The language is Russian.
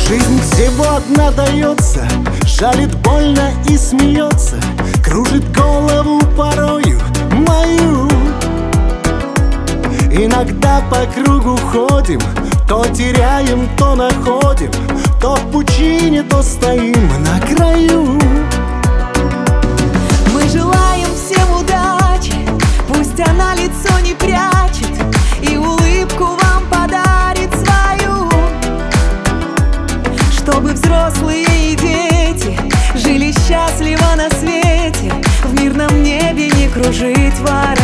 Жизнь всего одна дается, жалит больно и смеется, кружит голову порою мою. Иногда по кругу ходим, то теряем, то находим, то в пучине, то стоим на краю. Мы желаем всем удачи, пусть она лицо не прячет и улыбку вам подарит свою, чтобы взрослые и дети жили счастливо на свете, в мирном небе не кружить ворот.